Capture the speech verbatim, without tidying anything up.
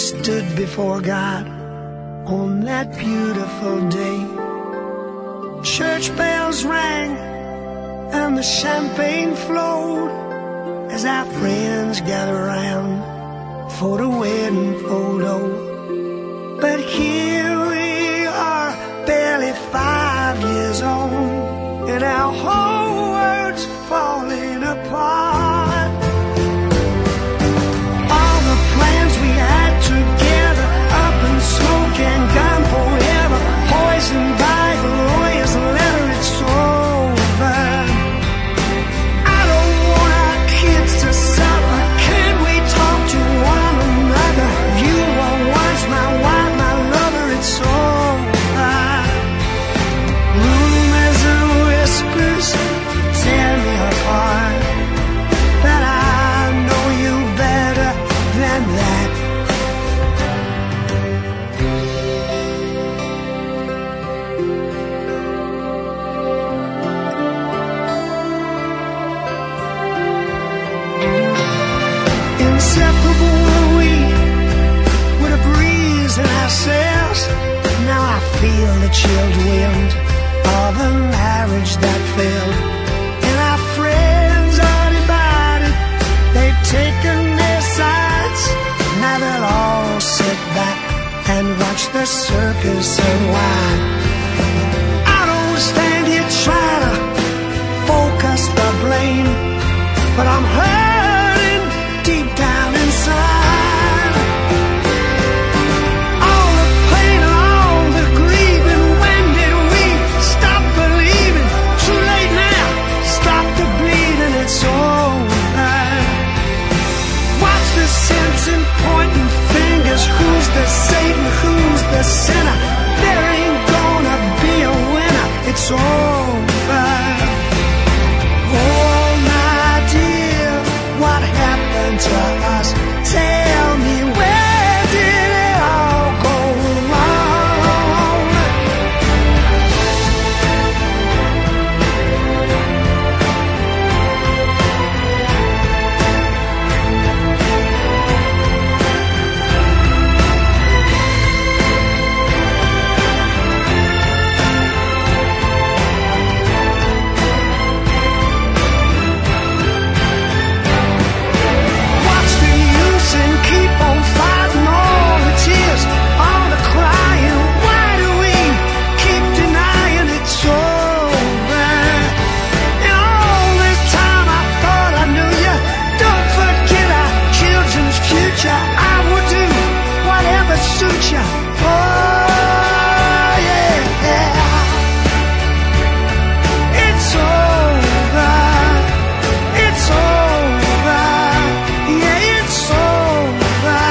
stood before God on that beautiful day. Church bells rang and the champagne flowed as our friends gathered round for the wedding photo. But here we are, barely five years old, and our whole world's falling apart. All the plans we had together, up in smoke and gone forever, poisoned by the lawyer's letter, it's over. I don't want our kids to suffer. Can we talk to one another? You were once my wife, my lover, it's over. Rumors and whispers tear me apart, but I know you better than that. Inseparable were we, with a breeze in our sails. Now I feel the chilled wind of a marriage that failed, and our friends are divided. They've taken their sides. Now they'll all sit back and watch the circus unwind. I don't stand here trying to focus the blame, but I'm hurting deep down inside. All the pain and all the grieving, when did we stop believing? Too late now, stop the bleeding, it's over. Watch the sense in pointing fingers. Who's the Satan, who's the sinner? There ain't gonna be a winner, it's over. Oh my dear, what happened to us? Tell me, where did it all go wrong? What's the use in keep on fighting all the tears, all the crying? Why do we keep denying it's over? And all this time I thought I knew you. Don't forget our children's future. I will do whatever suits you. Oh yeah, it's over. It's over. Yeah, it's over.